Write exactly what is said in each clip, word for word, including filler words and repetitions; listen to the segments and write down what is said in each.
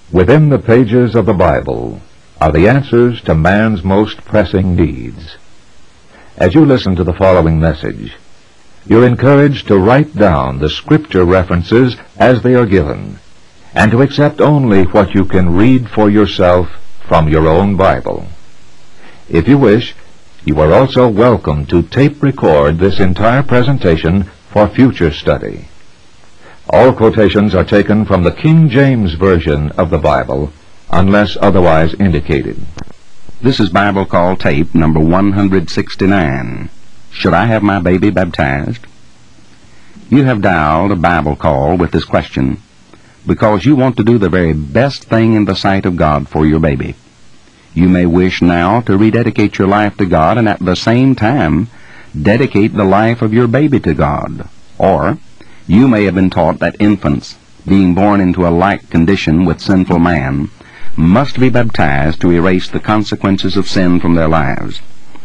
Within the pages of the Bible are the answers to man's most pressing needs. As you listen to the following message, you're encouraged to write down the scripture references as they are given, and to accept only what you can read for yourself from your own Bible. If you wish, you are also welcome to tape record this entire presentation for future study. All quotations are taken from the King James Version of the Bible, unless otherwise indicated. This is Bible Call tape number one hundred sixty-nine. Should I have my baby baptized? You have dialed a Bible call with this question because you want to do the very best thing in the sight of God for your baby. You may wish now to rededicate your life to God and at the same time dedicate the life of your baby to God. Or you may have been taught that infants, being born into a like condition with sinful man, must be baptized to erase the consequences of sin from their lives.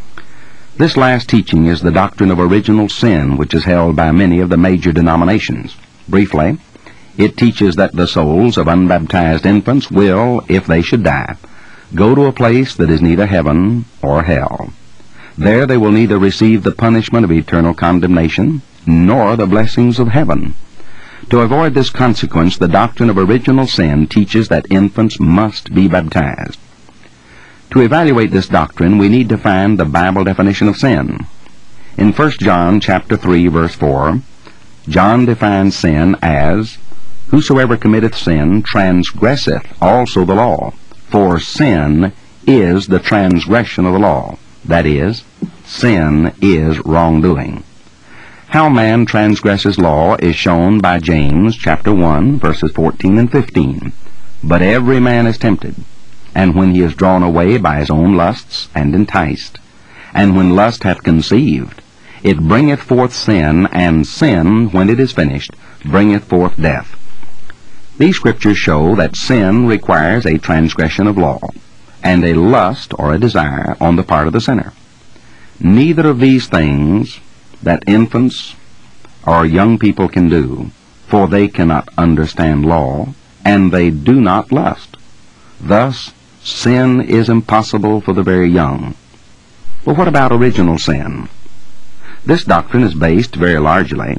This last teaching is the doctrine of original sin, which is held by many of the major denominations. Briefly, it teaches that the souls of unbaptized infants will, if they should die, go to a place that is neither heaven or hell. There they will neither receive the punishment of eternal condemnation nor the blessings of heaven. To avoid this consequence, the doctrine of original sin teaches that infants must be baptized. To evaluate this doctrine, we need to find the Bible definition of sin. In First John chapter three, verse four, John defines sin as, "Whosoever committeth sin transgresseth also the law. For sin is the transgression of the law." That is, sin is wrongdoing. How man transgresses law is shown by James chapter one, verses fourteen and fifteen. "But every man is tempted, and when he is drawn away by his own lusts, and enticed, and when lust hath conceived, it bringeth forth sin, and sin, when it is finished, bringeth forth death." These scriptures show that sin requires a transgression of law, and a lust or a desire on the part of the sinner. Neither of these things that infants or young people can do, for they cannot understand law, and they do not lust. Thus, sin is impossible for the very young. But what about original sin? This doctrine is based very largely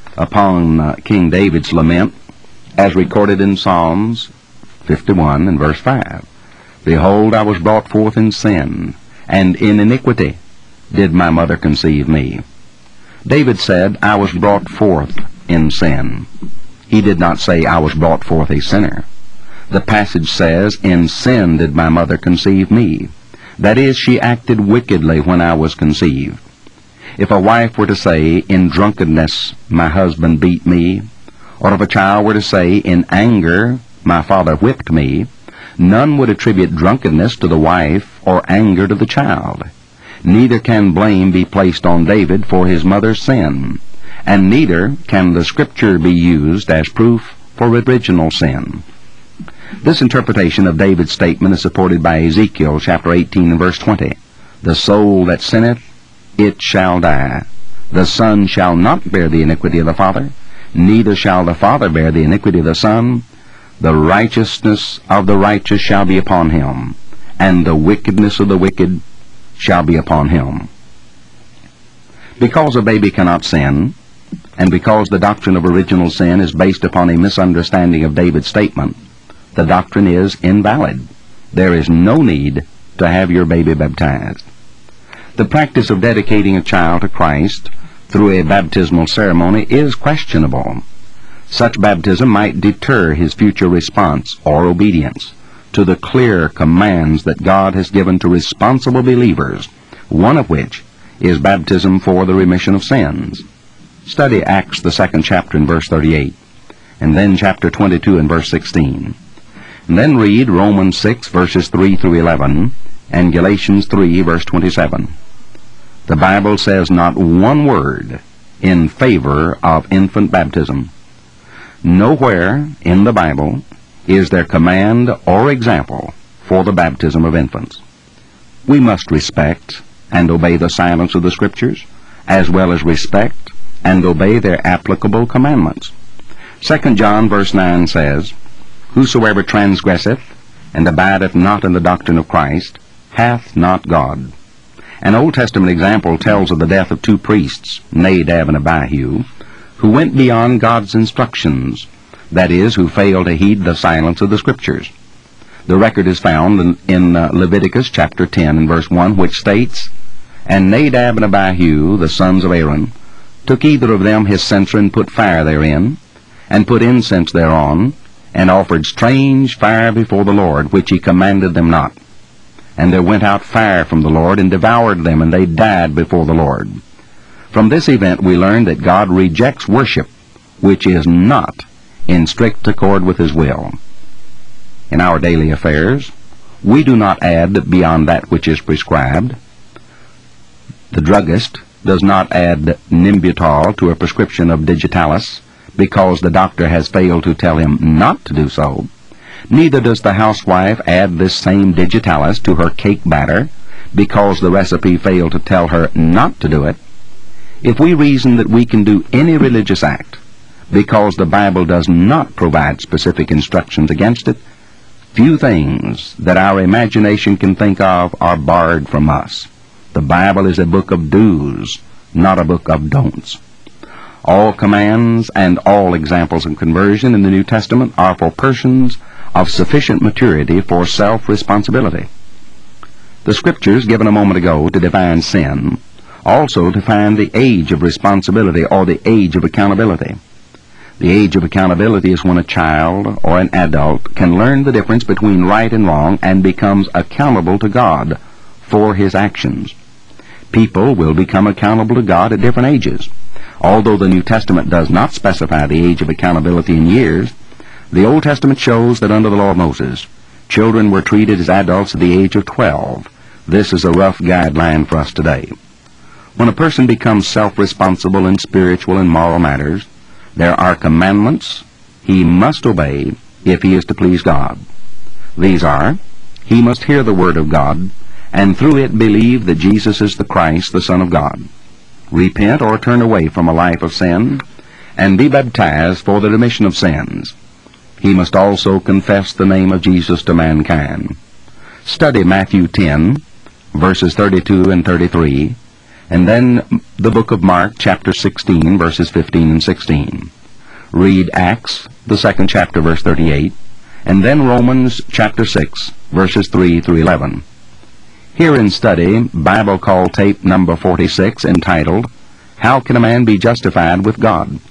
upon uh, King David's lament, as recorded in Psalms fifty-one and verse five. "Behold, I was brought forth in sin, and in iniquity did my mother conceive me." David said, "I was brought forth in sin." He did not say, "I was brought forth a sinner." The passage says, "In sin did my mother conceive me." That is, she acted wickedly when I was conceived. If a wife were to say, "In drunkenness my husband beat me," or if a child were to say, "In anger my father whipped me," none would attribute drunkenness to the wife or anger to the child. Neither can blame be placed on David for his mother's sin, and neither can the scripture be used as proof for original sin. This interpretation of David's statement is supported by Ezekiel chapter eighteen and verse twenty. "The soul that sinneth, it shall die. The son shall not bear the iniquity of the father, neither shall the father bear the iniquity of the son. The righteousness of the righteous shall be upon him, and the wickedness of the wicked shall be upon him." Because a baby cannot sin, and because the doctrine of original sin is based upon a misunderstanding of David's statement, the doctrine is invalid. There is no need to have your baby baptized. The practice of dedicating a child to Christ through a baptismal ceremony is questionable. Such baptism might deter his future response or obedience to the clear commands that God has given to responsible believers, one of which is baptism for the remission of sins. Study Acts the second chapter in verse thirty-eight, and then chapter twenty-two and verse sixteen. And then read Romans six verses three through eleven, and Galatians three verse twenty-seven. The Bible says not one word in favor of infant baptism. Nowhere in the Bible is there command or example for the baptism of infants. We must respect and obey the silence of the Scriptures, as well as respect and obey their applicable commandments. Second John verse nine says, Whosoever transgresseth, and abideth not in the doctrine of Christ, hath not God. An Old Testament example tells of the death of two priests, Nadab and Abihu, who went beyond God's instructions, that is, who failed to heed the silence of the Scriptures. The record is found in, in uh, Leviticus chapter ten and verse one, which states, And Nadab and Abihu, the sons of Aaron, took either of them his censer and put fire therein, and put incense thereon, and offered strange fire before the Lord, which he commanded them not. And there went out fire from the Lord, and devoured them, and they died before the Lord. From this event we learn that God rejects worship, which is not in strict accord with his will. In our daily affairs, we do not add beyond that which is prescribed. The druggist does not add Nimbutal to a prescription of digitalis because the doctor has failed to tell him not to do so. Neither does the housewife add this same digitalis to her cake batter because the recipe failed to tell her not to do it. If we reason that we can do any religious act because the Bible does not provide specific instructions against it, few things that our imagination can think of are barred from us. The Bible is a book of do's, not a book of don'ts. All commands and all examples of conversion in the New Testament are for persons of sufficient maturity for self-responsibility. The Scriptures given a moment ago to define sin also define the age of responsibility or the age of accountability. The age of accountability is when a child or an adult can learn the difference between right and wrong and becomes accountable to God for his actions. People will become accountable to God at different ages. Although the New Testament does not specify the age of accountability in years, the Old Testament shows that under the law of Moses, children were treated as adults at the age of twelve. This is a rough guideline for us today. When a person becomes self-responsible in spiritual and moral matters, there are commandments he must obey if he is to please God. These are, he must hear the word of God, and through it believe that Jesus is the Christ, the Son of God. Repent or turn away from a life of sin, and be baptized for the remission of sins. He must also confess the name of Jesus to mankind. Study Matthew ten, verses thirty-two and thirty-three, and then the book of Mark, chapter sixteen, verses fifteen and sixteen. Read Acts, the second chapter, verse thirty-eight, and then Romans, chapter six, verses three through eleven. Herein study Bible Call tape number forty-six, entitled, How Can a Man Be Justified with God?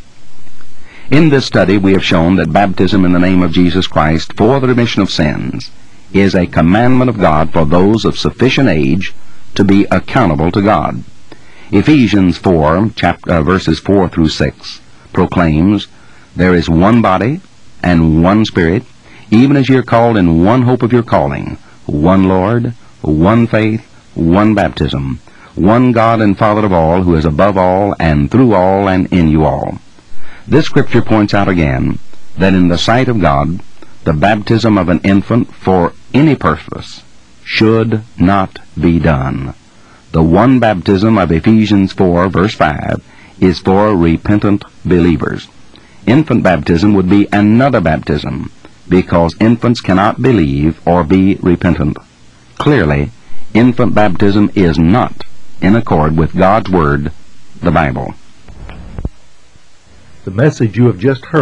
In this study we have shown that baptism in the name of Jesus Christ for the remission of sins is a commandment of God for those of sufficient age to be accountable to God. Ephesians four, chapter, uh, verses four through six, proclaims, There is one body and one Spirit, even as ye are called in one hope of your calling, one Lord, one faith, one baptism, one God and Father of all, who is above all, and through all, and in you all. This scripture points out again that in the sight of God, the baptism of an infant for any purpose should not be done. The one baptism of Ephesians four, verse five, is for repentant believers. Infant baptism would be another baptism, because infants cannot believe or be repentant. Clearly, infant baptism is not in accord with God's Word, the Bible. The message you have just heard